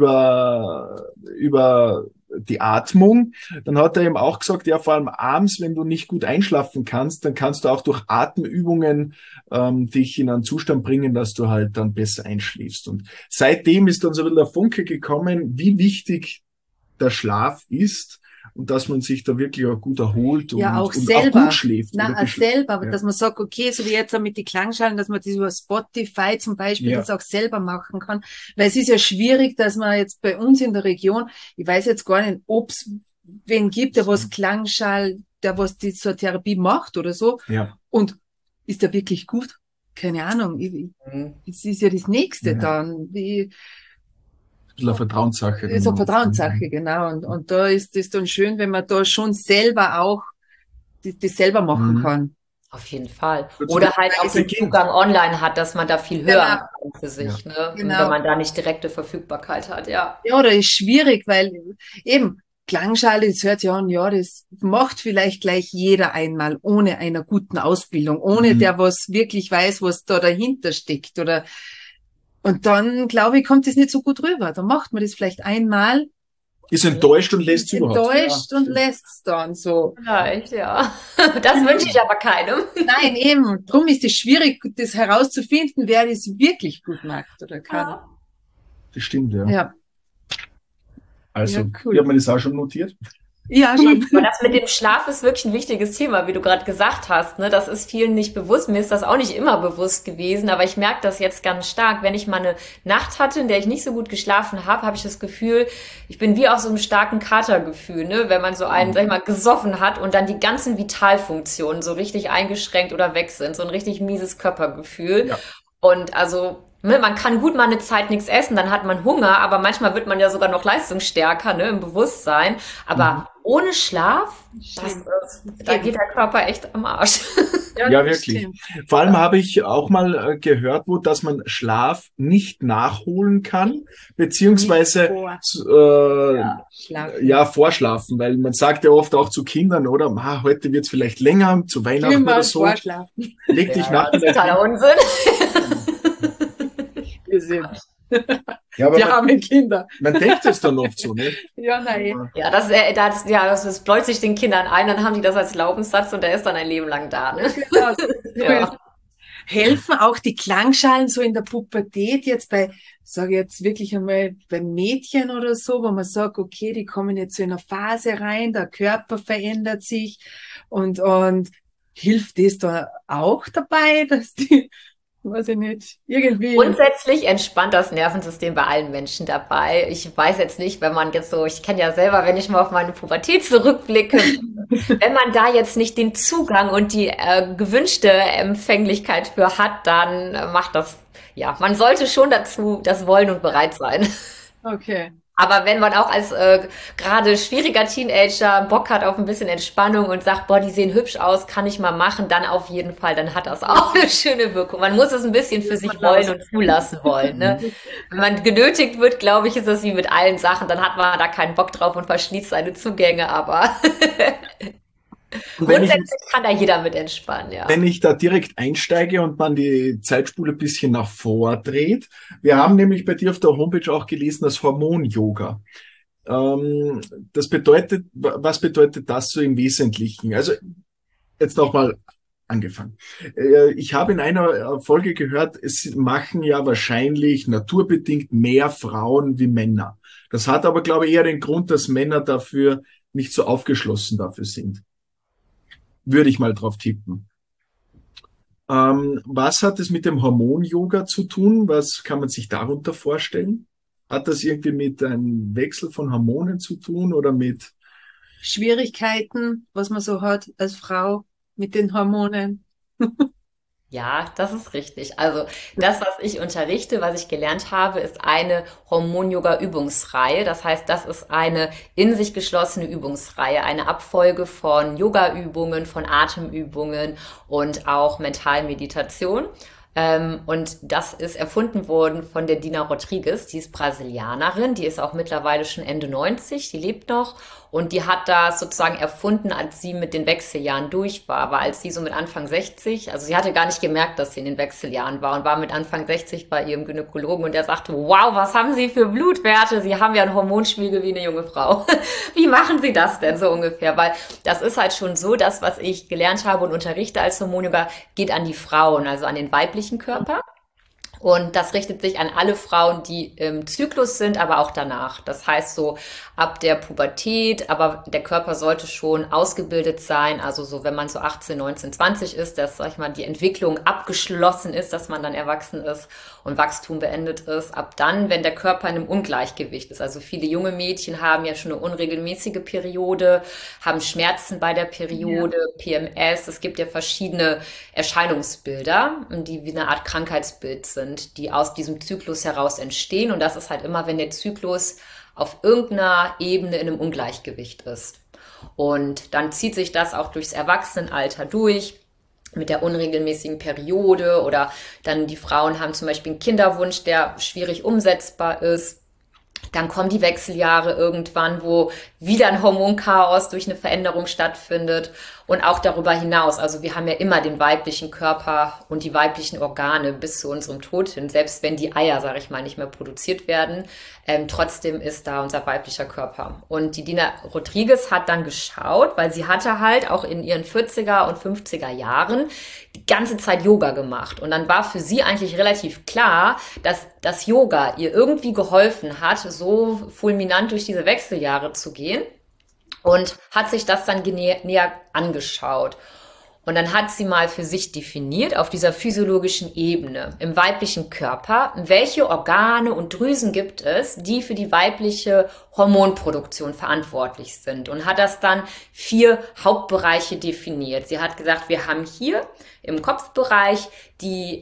über die Atmung, dann hat er eben auch gesagt, ja, vor allem abends, wenn du nicht gut einschlafen kannst, dann kannst du auch durch Atemübungen dich in einen Zustand bringen, dass du halt dann besser einschläfst. Und seitdem ist dann so ein bisschen der Funke gekommen, wie wichtig der Schlaf ist und dass man sich da wirklich auch gut erholt Ja, auch und auch gut selber. schläft. Na, oder auch selber, aber ja. dass man sagt, okay, so wie jetzt auch mit den Klangschalen, dass man das über Spotify zum Beispiel Ja. das auch selber machen kann. Weil es ist ja schwierig, dass man jetzt bei uns in der Region, ich weiß jetzt gar nicht, ob es wen gibt, der was Klangschal, der was die so eine Therapie macht oder so. Ja. Und ist der wirklich gut? Keine Ahnung. Das ist ja das Nächste Ja. dann. Ein bisschen eine Vertrauenssache. Ist eine Vertrauenssache, genau. Und da ist es dann schön, wenn man da schon selber auch das selber machen Mhm. kann. Auf jeden Fall. Zu Oder halt auch den Beginn. Zugang online hat, dass man da viel hören Genau, kann für Ja. sich, ne? Und wenn genau. man da nicht direkte Verfügbarkeit hat, ja. Ja, oder ist schwierig, weil eben Klangschale, das hört ja an, ja, das macht vielleicht gleich jeder einmal ohne einer guten Ausbildung, ohne Mhm. der was wirklich weiß, was da dahinter steckt oder und dann, glaube ich, kommt das nicht so gut rüber. Dann macht man das vielleicht einmal, Ist enttäuscht und lässt ist es überhaupt. enttäuscht und lässt es dann so. Vielleicht, ja. Das wünsche ich aber keinem. Nein, eben. Drum ist es schwierig, das herauszufinden, wer das wirklich gut macht oder kann. Ja. Das stimmt, ja. Ja, Also, ja, ich cool. habe mir das auch schon notiert. Ja, schon. Aber das mit dem Schlaf ist wirklich ein wichtiges Thema, wie du gerade gesagt hast, ne? Das ist vielen nicht bewusst. Mir ist das auch nicht immer bewusst gewesen, aber ich merke das jetzt ganz stark. Wenn ich mal eine Nacht hatte, in der ich nicht so gut geschlafen habe, habe ich das Gefühl, ich bin wie auf so einem starken Katergefühl, ne? Wenn man so einen, sag ich mal, gesoffen hat und dann die ganzen Vitalfunktionen so richtig eingeschränkt oder weg sind. So ein richtig mieses Körpergefühl. Ja. Und also, ne, man kann gut mal eine Zeit nichts essen, dann hat man Hunger, aber manchmal wird man ja sogar noch leistungsstärker, ne, im Bewusstsein. Aber ohne Schlaf, da geht der Körper echt am Arsch. Ja, das wirklich. stimmt. Vor allem habe ich auch mal gehört, dass man Schlaf nicht nachholen kann, beziehungsweise Schlafen. vorschlafen, weil man sagt ja oft auch zu Kindern, oder, heute wird's vielleicht länger, zu Weihnachten Immer oder so, vorschlafen. leg dich Ja, nachts das ist totaler Unsinn. Wir sind. Ja, aber Wir haben Kinder. man denkt es dann oft so, ne? Ja, nein. Ja, das bläut sich den Kindern ein, dann haben die das als Glaubenssatz und der ist dann ein Leben lang da, ne? Genau. Ja. Helfen auch die Klangschalen so in der Pubertät jetzt sage ich jetzt wirklich einmal bei Mädchen oder so, wo man sagt, okay, die kommen jetzt so in eine Phase rein, der Körper verändert sich und hilft das da auch dabei, dass die, weiß ich nicht, irgendwie. Grundsätzlich entspannt das Nervensystem bei allen Menschen dabei. Ich weiß jetzt nicht, wenn man jetzt so, ich kenne ja selber, wenn ich mal auf meine Pubertät zurückblicke, wenn man da jetzt nicht den Zugang und die gewünschte Empfänglichkeit für hat, dann macht das, ja, man sollte schon dazu das wollen und bereit sein. Okay. Aber wenn man auch als gerade schwieriger Teenager Bock hat auf ein bisschen Entspannung und sagt, boah, die sehen hübsch aus, kann ich mal machen, dann auf jeden Fall, dann hat das auch eine schöne Wirkung. Man muss es ein bisschen für sich wollen und zulassen wollen. Ne? Wenn man genötigt wird, glaube ich, ist das wie mit allen Sachen, dann hat man da keinen Bock drauf und verschließt seine Zugänge, aber Und wenn ich, grundsätzlich kann da jeder mit entspannen, ja. wenn ich da direkt einsteige und man die Zeitspule ein bisschen nach vordreht, wir haben nämlich bei dir auf der Homepage auch gelesen, das Hormon-Yoga. Das bedeutet, was bedeutet das so im Wesentlichen? Also jetzt nochmal angefangen. Ich habe in einer Folge gehört, es machen ja wahrscheinlich naturbedingt mehr Frauen wie Männer. Das hat aber, glaube ich, eher den Grund, dass Männer dafür nicht so aufgeschlossen dafür sind. Würde ich mal drauf tippen. Was hat es mit dem Hormon-Yoga zu tun? Was kann man sich darunter vorstellen? Hat das irgendwie mit einem Wechsel von Hormonen zu tun oder mit... Schwierigkeiten, was man so hat als Frau mit den Hormonen. Ja, das ist richtig. Also das, was ich unterrichte, was ich gelernt habe, ist eine Hormon-Yoga-Übungsreihe. Das heißt, das ist eine in sich geschlossene Übungsreihe, eine Abfolge von Yoga-Übungen, von Atemübungen und auch Mentalmeditation. Und das ist erfunden worden von der Dina Rodriguez, die ist Brasilianerin, die ist auch mittlerweile schon Ende 90, die lebt noch und die hat das sozusagen erfunden, als sie mit den Wechseljahren durch war, als sie so mit Anfang 60, also sie hatte gar nicht gemerkt, dass sie in den Wechseljahren war und war mit Anfang 60 bei ihrem Gynäkologen und der sagte, wow, was haben Sie für Blutwerte? Sie haben ja einen Hormonspiegel wie eine junge Frau. Wie machen Sie das denn so ungefähr? Weil das ist halt schon so, das, was ich gelernt habe und unterrichte als Hormonyoga, geht an die Frauen, also an den weiblichen Körper. Und das richtet sich an alle Frauen, die im Zyklus sind, aber auch danach. Das heißt so ab der Pubertät, aber der Körper sollte schon ausgebildet sein. Also so, wenn man so 18, 19, 20 ist, dass, sag ich mal, die Entwicklung abgeschlossen ist, dass man dann erwachsen ist und Wachstum beendet ist. Ab dann, wenn der Körper in einem Ungleichgewicht ist. Also viele junge Mädchen haben ja schon eine unregelmäßige Periode, haben Schmerzen bei der Periode, PMS. Es gibt ja verschiedene Erscheinungsbilder, die wie eine Art Krankheitsbild sind, die aus diesem Zyklus heraus entstehen. Und das ist halt immer, wenn der Zyklus auf irgendeiner Ebene in einem Ungleichgewicht ist. Und dann zieht sich das auch durchs Erwachsenenalter durch. mit der unregelmäßigen Periode, oder dann die Frauen haben zum Beispiel einen Kinderwunsch, der schwierig umsetzbar ist. Dann kommen die Wechseljahre irgendwann, wo wieder ein Hormonchaos durch eine Veränderung stattfindet, und auch darüber hinaus. Also wir haben ja immer den weiblichen Körper und die weiblichen Organe bis zu unserem Tod hin, selbst wenn die Eier, sage ich mal, nicht mehr produziert werden. Trotzdem ist da unser weiblicher Körper. Und die Dina Rodriguez hat dann geschaut, weil sie hatte halt auch in ihren 40er und 50er Jahren die ganze Zeit Yoga gemacht. Und dann war für sie eigentlich relativ klar, dass das Yoga ihr irgendwie geholfen hat, so fulminant durch diese Wechseljahre zu gehen, und hat sich das dann näher angeschaut. Und dann hat sie mal für sich definiert, auf dieser physiologischen Ebene im weiblichen Körper, welche Organe und Drüsen gibt es, die für die weibliche Hormonproduktion verantwortlich sind, und hat das dann 4 Hauptbereiche definiert. Sie hat gesagt, wir haben hier im Kopfbereich die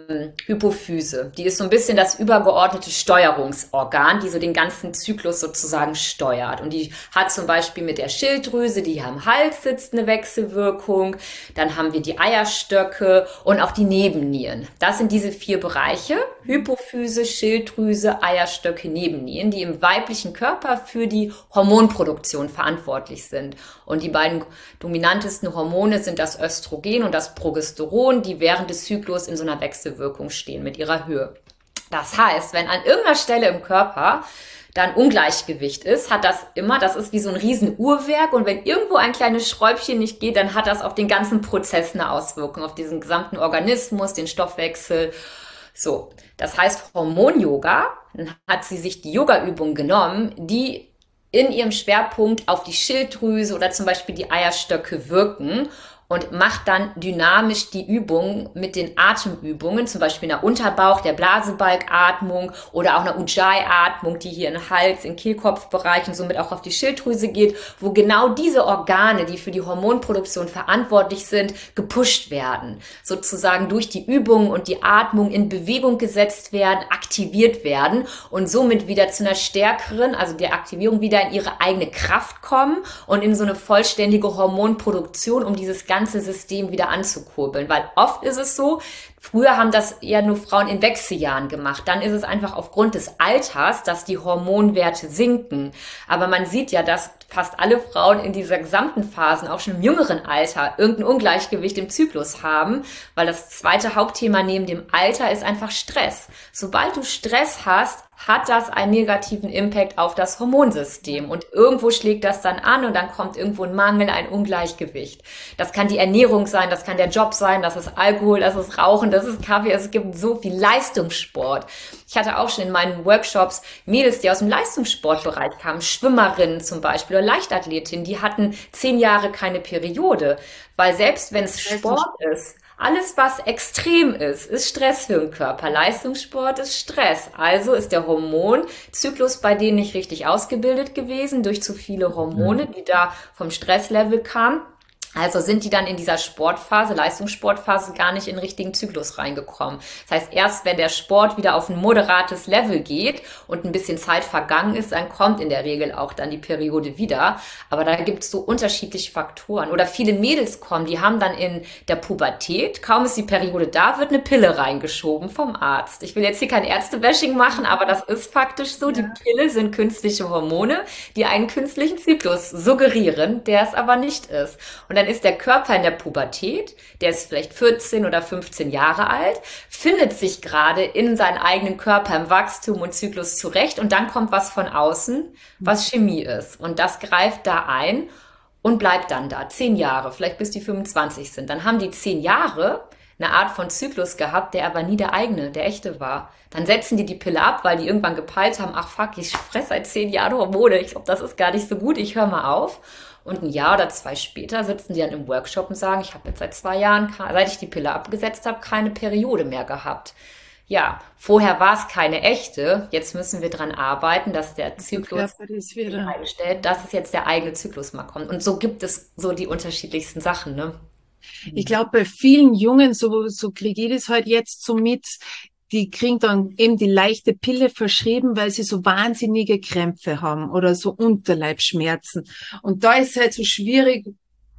Hypophyse. Die ist so ein bisschen das übergeordnete Steuerungsorgan, die so den ganzen Zyklus sozusagen steuert. Und die hat zum Beispiel mit der Schilddrüse, die hier am Hals sitzt, eine Wechselwirkung. Dann haben wir die Eierstöcke und auch die Nebennieren. Das sind diese 4 Bereiche: Hypophyse, Schilddrüse, Eierstöcke, Nebennieren, die im weiblichen Körper für die Hormonproduktion verantwortlich sind. Und die beiden dominantesten Hormone sind das Östrogen und das Progesteron, die während des Zyklus in so einer Wechselwirkung stehen mit ihrer Höhe. Das heißt, wenn an irgendeiner Stelle im Körper dann Ungleichgewicht ist, hat das immer, das ist wie so ein riesen Uhrwerk, und wenn irgendwo ein kleines Schräubchen nicht geht, dann hat das auf den ganzen Prozess eine Auswirkung, auf diesen gesamten Organismus, den Stoffwechsel. So, das heißt Hormon-Yoga, dann hat sie sich die Yoga-Übungen genommen, die in ihrem Schwerpunkt auf die Schilddrüse oder zum Beispiel die Eierstöcke wirken, und macht dann dynamisch die Übungen mit den Atemübungen, zum Beispiel in der Unterbauch-, der Blasebalgatmung oder auch einer Ujjayi-Atmung, die hier in den Hals-, in Kehlkopfbereich und somit auch auf die Schilddrüse geht, wo genau diese Organe, die für die Hormonproduktion verantwortlich sind, gepusht werden, sozusagen durch die Übungen und die Atmung in Bewegung gesetzt werden, aktiviert werden und somit wieder zu einer stärkeren, also der Aktivierung, wieder in ihre eigene Kraft kommen und in so eine vollständige Hormonproduktion, um dieses ganze System wieder anzukurbeln. Weil oft ist es so, früher haben das eher nur Frauen in Wechseljahren gemacht. Dann ist es einfach aufgrund des Alters, dass die Hormonwerte sinken. Aber man sieht ja, dass fast alle Frauen in dieser gesamten Phasen, auch schon im jüngeren Alter, irgendein Ungleichgewicht im Zyklus haben, weil das zweite Hauptthema neben dem Alter ist einfach Stress. Sobald du Stress hast, hat das einen negativen Impact auf das Hormonsystem, und irgendwo schlägt das dann an, und dann kommt irgendwo ein Mangel, ein Ungleichgewicht. Das kann die Ernährung sein, das kann der Job sein, das ist Alkohol, das ist Rauchen, das ist Kaffee, es gibt so viel Leistungssport. Ich hatte auch schon in meinen Workshops Mädels, die aus dem Leistungssportbereich kamen, Schwimmerinnen zum Beispiel oder Leichtathletinnen, die hatten 10 Jahre keine Periode, weil selbst wenn es Sport ist, alles, was extrem ist Stress für den Körper. Leistungssport ist Stress. Also ist der Hormonzyklus bei denen nicht richtig ausgebildet gewesen durch zu viele Hormone, die da vom Stresslevel kamen. Also sind die dann in dieser Sportphase, Leistungssportphase, gar nicht in den richtigen Zyklus reingekommen. Das heißt, erst wenn der Sport wieder auf ein moderates Level geht und ein bisschen Zeit vergangen ist, dann kommt in der Regel auch dann die Periode wieder. Aber da gibt es so unterschiedliche Faktoren. Oder viele Mädels kommen, die haben dann in der Pubertät, kaum ist die Periode da, wird eine Pille reingeschoben vom Arzt. Ich will jetzt hier kein Ärztebashing machen, aber das ist faktisch so. Die Pille sind künstliche Hormone, die einen künstlichen Zyklus suggerieren, der es aber nicht ist. Und dann ist der Körper in der Pubertät, der ist vielleicht 14 oder 15 Jahre alt, findet sich gerade in seinem eigenen Körper im Wachstum und Zyklus zurecht, und dann kommt was von außen, was Chemie ist. Und das greift da ein und bleibt dann da 10 Jahre, vielleicht bis die 25 sind. Dann haben die 10 Jahre eine Art von Zyklus gehabt, der aber nie der eigene, der echte war. Dann setzen die Pille ab, weil die irgendwann gepeilt haben, ach fuck, ich fresse seit 10 Jahren Hormone, ich glaube, das ist gar nicht so gut, ich höre mal auf. Und ein Jahr oder 2 später sitzen die dann im Workshop und sagen, ich habe jetzt seit 2 Jahren, seit ich die Pille abgesetzt habe, keine Periode mehr gehabt. Ja, vorher war es keine echte. Jetzt müssen wir dran arbeiten, dass der Zyklus sich einstellt, dass es jetzt der eigene Zyklus mal kommt. Und so gibt es so die unterschiedlichsten Sachen, ne? Ich glaube, bei vielen Jungen, so kriege ich das halt jetzt so mit, die kriegen dann eben die leichte Pille verschrieben, weil sie so wahnsinnige Krämpfe haben oder so Unterleibsschmerzen. Und da ist halt so schwierig,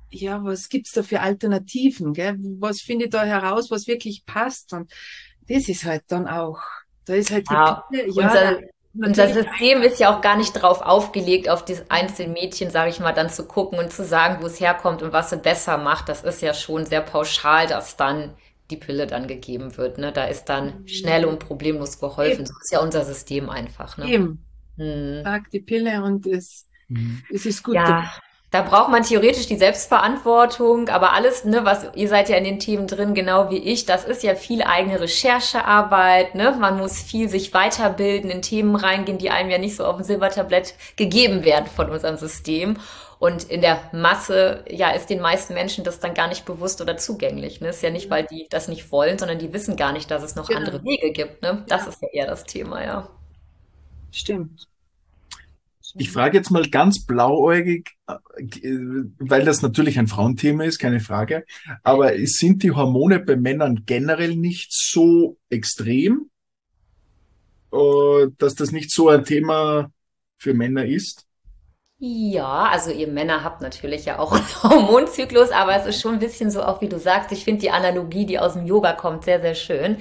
ja, was gibt's da für Alternativen, gell? Was finde ich da heraus, was wirklich passt? Und das ist halt dann auch, da ist halt die Ja, Pille, ja, da, unser natürlich System ist ja auch gar nicht darauf aufgelegt, auf das einzelne Mädchen, sage ich mal, dann zu gucken und zu sagen, wo es herkommt und was sie besser macht. Das ist ja schon sehr pauschal, dass dann die Pille dann gegeben wird, ne? Da ist dann schnell und problemlos geholfen. eben, So ist ja unser System einfach, ne? eben, Hm. sag die Pille und Mhm. es ist gut. Ja, da braucht man theoretisch die Selbstverantwortung, aber alles, ne, was, ihr seid ja in den Themen drin, genau wie ich, das ist ja viel eigene Recherchearbeit, ne? Man muss viel sich weiterbilden, in Themen reingehen, die einem ja nicht so auf dem Silbertablett gegeben werden von unserem System. Und in der Masse, ja, ist den meisten Menschen das dann gar nicht bewusst oder zugänglich, ne? Ist ja nicht, weil die das nicht wollen, sondern die wissen gar nicht, dass es noch andere Genau, Wege gibt, ne? Das ja, ist ja eher das Thema, ja. stimmt. Ich frage jetzt mal ganz blauäugig, weil das natürlich ein Frauenthema ist, keine Frage. Aber sind die Hormone bei Männern generell nicht so extrem, dass das nicht so ein Thema für Männer ist? Ja, also ihr Männer habt natürlich ja auch einen Hormonzyklus, aber es ist schon ein bisschen so, auch wie du sagst, ich finde die Analogie, die aus dem Yoga kommt, sehr, sehr schön.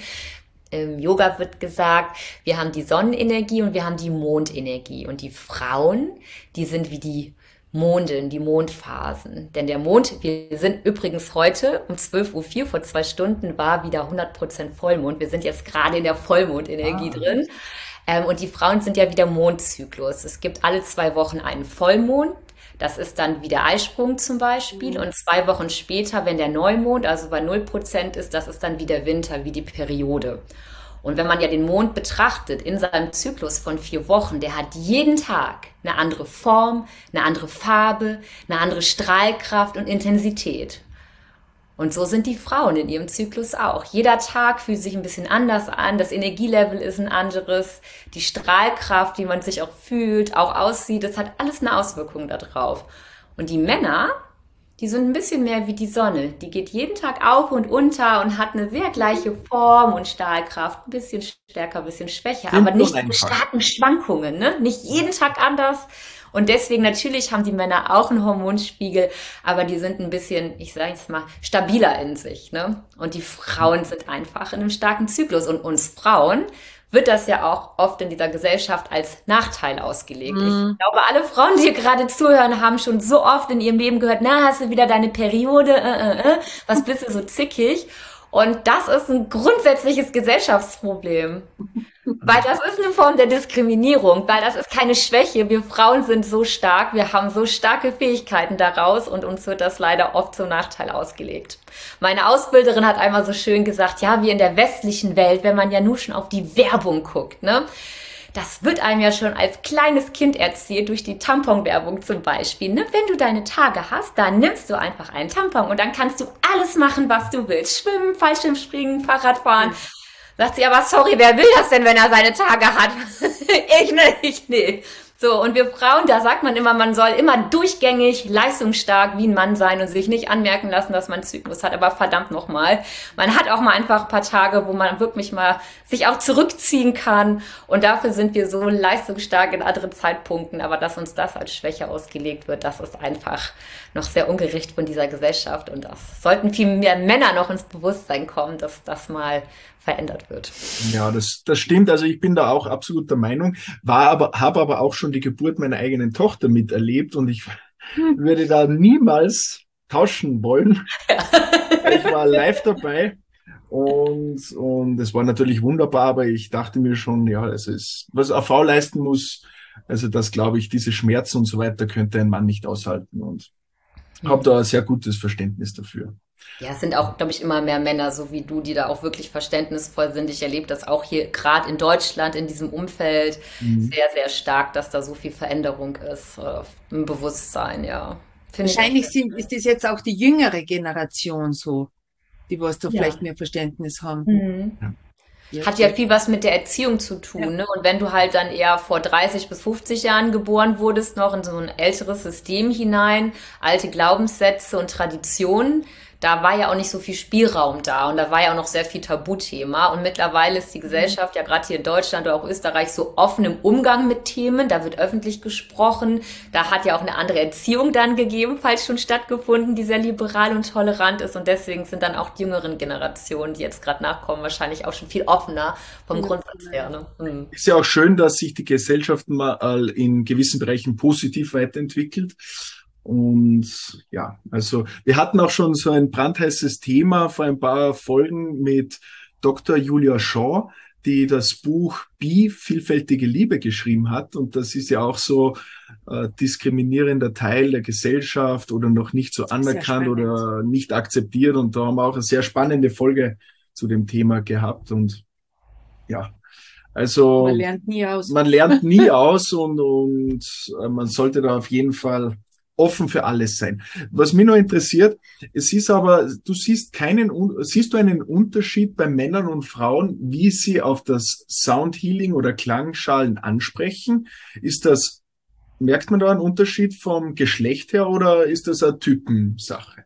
Im Yoga wird gesagt, wir haben die Sonnenenergie und wir haben die Mondenergie. Und die Frauen, die sind wie die Mondin, die Mondphasen. Denn der Mond, wir sind übrigens heute um 12:04 Uhr, vor 2 Stunden, war wieder 100% Vollmond. Wir sind jetzt gerade in der Vollmondenergie Ah, drin. Und die Frauen sind ja wieder Mondzyklus. Es gibt alle 2 Wochen einen Vollmond. Das ist dann wie der Eisprung zum Beispiel. Und 2 Wochen später, wenn der Neumond, also bei 0% ist, das ist dann wie der Winter, wie die Periode. Und wenn man ja den Mond betrachtet in seinem Zyklus von 4 Wochen, der hat jeden Tag eine andere Form, eine andere Farbe, eine andere Strahlkraft und Intensität. Und so sind die Frauen in ihrem Zyklus auch. Jeder Tag fühlt sich ein bisschen anders an, das Energielevel ist ein anderes, die Strahlkraft, wie man sich auch fühlt, auch aussieht, das hat alles eine Auswirkung darauf. Und die Männer, die sind ein bisschen mehr wie die Sonne. Die geht jeden Tag auf und unter und hat eine sehr gleiche Form und Strahlkraft. Ein bisschen stärker, ein bisschen schwächer, aber Simpel und nicht diese einfach. starken Schwankungen, ne? Nicht jeden Tag anders. Und deswegen natürlich haben die Männer auch einen Hormonspiegel, aber die sind ein bisschen, ich sage jetzt mal, stabiler in sich, ne? Und die Frauen sind einfach in einem starken Zyklus. Und uns Frauen wird das ja auch oft in dieser Gesellschaft als Nachteil ausgelegt. Ich Mm, glaube, alle Frauen, die gerade zuhören, haben schon so oft in ihrem Leben gehört, na, hast du wieder deine Periode, was bist du so zickig? Und das ist ein grundsätzliches Gesellschaftsproblem. Weil das ist eine Form der Diskriminierung, weil das ist keine Schwäche. Wir Frauen sind so stark, wir haben so starke Fähigkeiten daraus und uns wird das leider oft zum Nachteil ausgelegt. Meine Ausbilderin hat einmal so schön gesagt, ja, wie in der westlichen Welt, wenn man ja nur schon auf die Werbung guckt, ne? Das wird einem ja schon als kleines Kind erzählt, durch die Tamponwerbung zum Beispiel. Ne? Wenn du deine Tage hast, dann nimmst du einfach einen Tampon und dann kannst du alles machen, was du willst. Schwimmen, Fallschirmspringen, Fahrradfahren. Sagt sie, aber sorry, wer will das denn, wenn er seine Tage hat? Ich nicht, nee. So, und wir Frauen, da sagt man immer, man soll immer durchgängig, leistungsstark wie ein Mann sein und sich nicht anmerken lassen, dass man einen Zyklus hat. Aber verdammt nochmal, man hat auch mal einfach ein paar Tage, wo man wirklich mal sich auch zurückziehen kann. Und dafür sind wir so leistungsstark in anderen Zeitpunkten. Aber dass uns das als Schwäche ausgelegt wird, das ist einfach noch sehr ungerecht von dieser Gesellschaft. Und das sollten viel mehr Männer noch ins Bewusstsein kommen, dass das mal verändert wird. Ja, das stimmt. Also ich bin da auch absolut der Meinung, habe aber auch schon die Geburt meiner eigenen Tochter miterlebt und ich würde da niemals tauschen wollen. Ich war live dabei und es war natürlich wunderbar, aber ich dachte mir schon, ja, es ist, was eine Frau leisten muss, also das glaube ich, diese Schmerzen und so weiter könnte ein Mann nicht aushalten und habe da ein sehr gutes Verständnis dafür. Ja, es sind auch, glaube ich, immer mehr Männer, so wie du, die da auch wirklich verständnisvoll sind. Ich erlebe das auch hier gerade in Deutschland, in diesem Umfeld, Mhm. sehr, sehr stark, dass da so viel Veränderung ist, im Bewusstsein, ja. Finde ich auch wahrscheinlich sehr ist das jetzt auch die jüngere Generation so, die was da ja. vielleicht mehr Verständnis haben. Mhm. Ja. Hat Jetzt, ja jetzt. viel was mit der Erziehung zu Ja. tun, ne? Und wenn du halt dann eher vor 30 bis 50 Jahren geboren wurdest, noch in so ein älteres System hinein, alte Glaubenssätze und Traditionen, da war ja auch nicht so viel Spielraum da und da war ja auch noch sehr viel Tabuthema. Und mittlerweile ist die Gesellschaft ja gerade hier in Deutschland oder auch Österreich so offen im Umgang mit Themen. Da wird öffentlich gesprochen. Da hat ja auch eine andere Erziehung dann gegebenenfalls schon stattgefunden, die sehr liberal und tolerant ist. Und deswegen sind dann auch die jüngeren Generationen, die jetzt gerade nachkommen, wahrscheinlich auch schon viel offener vom Grundsatz her. Ne? Mhm. Ist ja auch schön, dass sich die Gesellschaft mal in gewissen Bereichen positiv weiterentwickelt. Und ja, also wir hatten auch schon so ein brandheißes Thema vor ein paar Folgen mit Dr. Julia Shaw, die das Buch Bi, vielfältige Liebe geschrieben hat. Und das ist ja auch so diskriminierender Teil der Gesellschaft oder noch nicht so anerkannt oder nicht akzeptiert. Und da haben wir auch eine sehr spannende Folge zu dem Thema gehabt. Und ja, also Man lernt nie aus. Man lernt nie aus und man sollte da auf jeden Fall offen für alles sein. Was mich noch interessiert, es ist aber, siehst du einen Unterschied bei Männern und Frauen, wie sie auf das Soundhealing oder Klangschalen ansprechen? Merkt man da einen Unterschied vom Geschlecht her oder ist das eine Typensache?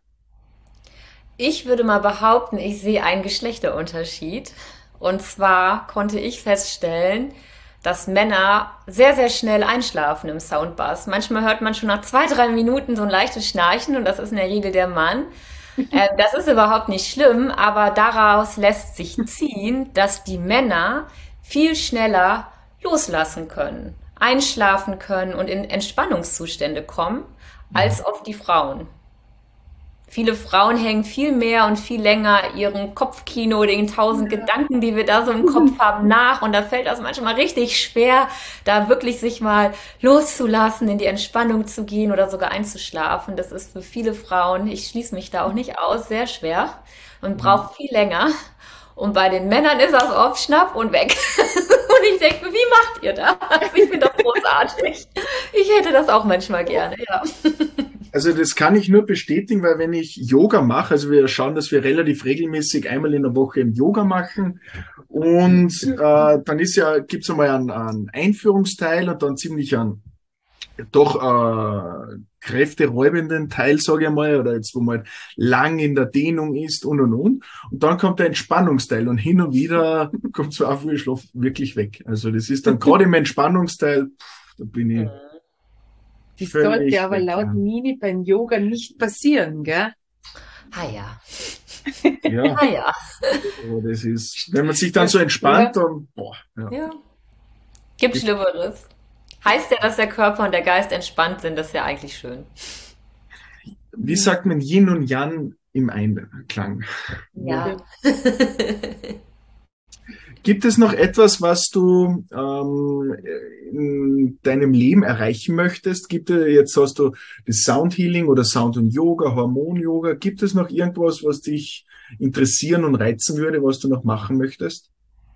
Ich würde mal behaupten, ich sehe einen Geschlechterunterschied. Und zwar konnte ich feststellen, dass Männer sehr, sehr schnell einschlafen im Soundbass. Manchmal hört man schon nach 2, 3 Minuten so ein leichtes Schnarchen und das ist in der Regel der Mann. Das ist überhaupt nicht schlimm, aber daraus lässt sich ziehen, dass die Männer viel schneller loslassen können, einschlafen können und in Entspannungszustände kommen, als oft die Frauen. Viele Frauen hängen viel mehr und viel länger ihrem Kopfkino, den 1000 Gedanken, die wir da so im Kopf haben, nach. Und da fällt das manchmal richtig schwer, da wirklich sich mal loszulassen, in die Entspannung zu gehen oder sogar einzuschlafen. Das ist für viele Frauen, ich schließe mich da auch nicht aus, sehr schwer und braucht viel länger. Und bei den Männern ist das oft schnapp und weg. Und ich denke, wie macht ihr das? Ich finde das großartig. Ich hätte das auch manchmal gerne, ja. Also das kann ich nur bestätigen, weil wenn ich Yoga mache, also wir schauen, dass wir relativ regelmäßig einmal in der Woche im Yoga machen und dann gibt's einmal einen Einführungsteil und dann ziemlich einen doch kräfteräubenden Teil, sage ich mal, oder jetzt wo man lang in der Dehnung ist und. Und dann kommt der Entspannungsteil und hin und wieder kommt so auf, ich schlafe wirklich weg. Also das ist dann gerade im Entspannungsteil, da bin ich Das völlig sollte aber weg, laut ja. Nini beim Yoga nicht passieren, gell? Ah ja, Ja, ah ja. aber das ist, wenn man sich dann so entspannt, dann, boah, ja. Ja. Gibt Schlimmeres. Heißt ja, dass der Körper und der Geist entspannt sind, das ist ja eigentlich schön. Wie sagt man Yin und Yang im Einklang? Ja. Gibt es noch etwas, was du in deinem Leben erreichen möchtest? Jetzt hast du das Soundhealing oder Sound und Yoga, Hormon-Yoga. Gibt es noch irgendwas, was dich interessieren und reizen würde, was du noch machen möchtest?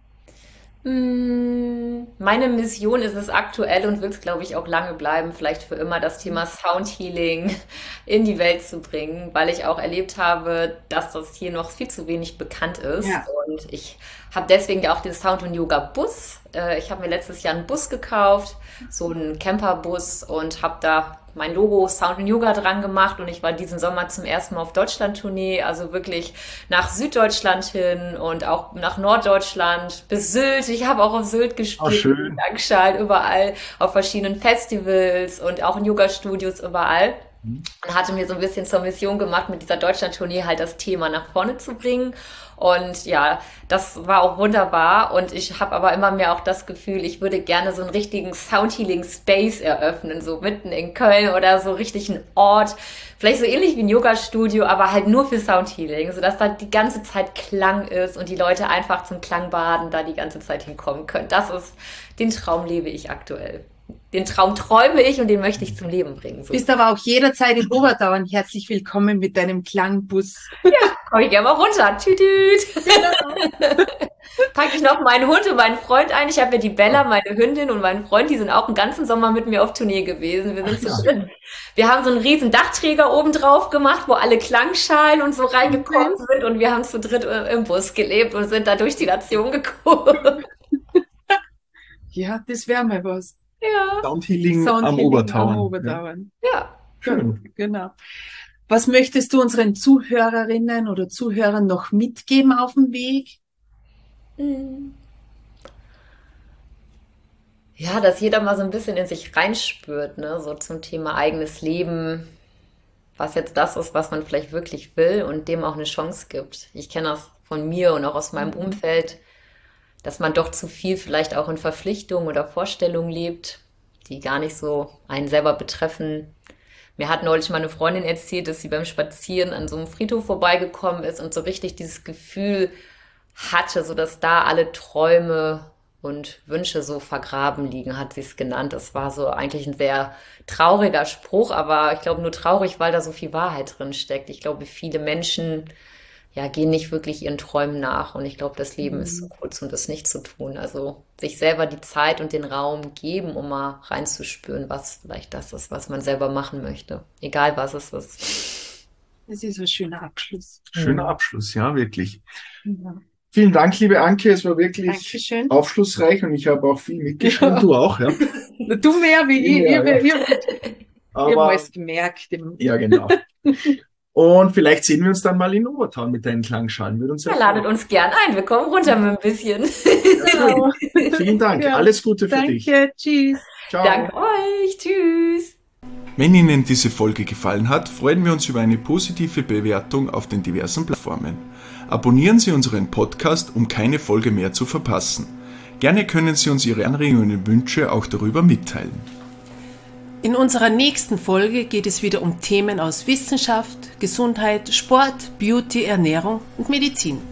Meine Mission ist es aktuell und wird es, glaube ich, auch lange bleiben, vielleicht für immer, das Thema Soundhealing in die Welt zu bringen, weil ich auch erlebt habe, dass das hier noch viel zu wenig bekannt ist. Ja. Und ich habe deswegen ja auch den Sound- und Yoga-Bus. Ich habe mir letztes Jahr einen Bus gekauft, so einen Camperbus und habe da mein Logo Sound und Yoga dran gemacht und ich war diesen Sommer zum ersten Mal auf Deutschland-Tournee, also wirklich nach Süddeutschland hin und auch nach Norddeutschland bis Sylt. Ich habe auch auf Sylt gespielt, schön. Klangschalen, überall auf verschiedenen Festivals und auch in Yoga-Studios überall. Und hatte mir so ein bisschen zur Mission gemacht, mit dieser Deutschland-Tournee halt das Thema nach vorne zu bringen. Und ja, das war auch wunderbar. Und ich habe aber immer mehr auch das Gefühl, ich würde gerne so einen richtigen Soundhealing-Space eröffnen, so mitten in Köln oder so richtig einen Ort. Vielleicht so ähnlich wie ein Yoga-Studio, aber halt nur für Soundhealing, sodass da die ganze Zeit Klang ist und die Leute einfach zum Klangbaden da die ganze Zeit hinkommen können. Den Traum lebe ich aktuell. Den Traum träume ich und den möchte ich zum Leben bringen. So. Bist aber auch jederzeit in Obertauern herzlich willkommen mit deinem Klangbus. Komm ich gerne mal runter. Tütüt. Packe ich noch meinen Hund und meinen Freund ein. Ich habe ja die Bella, meine Hündin und meinen Freund, die sind auch einen ganzen Sommer mit mir auf Tournee gewesen. Wir sind zu dritt. Wir haben so einen riesen Dachträger oben drauf gemacht, wo alle Klangschalen und so reingekommen sind und wir haben zu dritt im Bus gelebt und sind da durch die Nation gekommen. Ja, das wäre mal was. Ja. Soundhealing am Soundhealing Obertauern. am Obertauern. Ja. Schön. Genau. Was möchtest du unseren Zuhörerinnen oder Zuhörern noch mitgeben auf dem Weg? Ja, dass jeder mal so ein bisschen in sich reinspürt, ne? So zum Thema eigenes Leben, was jetzt das ist, was man vielleicht wirklich will und dem auch eine Chance gibt. Ich kenne das von mir und auch aus meinem Umfeld, dass man doch zu viel vielleicht auch in Verpflichtungen oder Vorstellungen lebt, die gar nicht so einen selber betreffen. Mir hat neulich mal eine Freundin erzählt, dass sie beim Spazieren an so einem Friedhof vorbeigekommen ist und so richtig dieses Gefühl hatte, so dass da alle Träume und Wünsche so vergraben liegen, hat sie es genannt. Das war so eigentlich ein sehr trauriger Spruch, aber ich glaube nur traurig, weil da so viel Wahrheit drin steckt. Ich glaube, viele Menschen ja gehen nicht wirklich ihren Träumen nach und ich glaube, das Leben ist zu kurz, um das nicht zu tun. Also sich selber die Zeit und den Raum geben, um mal reinzuspüren, was vielleicht das ist, was man selber machen möchte. Egal was es ist. Das ist ein schöner Abschluss. Schöner Abschluss, ja, wirklich. Ja. Vielen Dank, liebe Anke, es war wirklich Dankeschön. aufschlussreich und ich habe auch viel mitgeschrieben, Ja. du auch, ja. Du mehr wie ich. Ja, ja. Ich habe Aber, alles gemerkt. ja, genau. Und vielleicht sehen wir uns dann mal in Obertown mit deinen Klangschalen. Würde uns Ja, sehr ladet freuen. uns gern ein, wir kommen runter mit ein bisschen. Genau. Vielen Dank, Ja. alles Gute für dich. Danke, tschüss. Ciao. Danke euch, tschüss. Wenn Ihnen diese Folge gefallen hat, freuen wir uns über eine positive Bewertung auf den diversen Plattformen. Abonnieren Sie unseren Podcast, um keine Folge mehr zu verpassen. Gerne können Sie uns Ihre Anregungen und Wünsche auch darüber mitteilen. In unserer nächsten Folge geht es wieder um Themen aus Wissenschaft, Gesundheit, Sport, Beauty, Ernährung und Medizin.